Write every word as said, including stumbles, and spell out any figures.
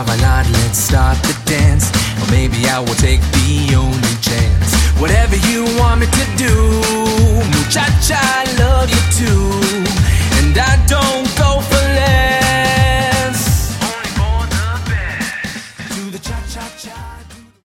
bailar, let's start the dance. Or maybe I will take the only chance. Whatever you want me to do, muchacha, I love you too.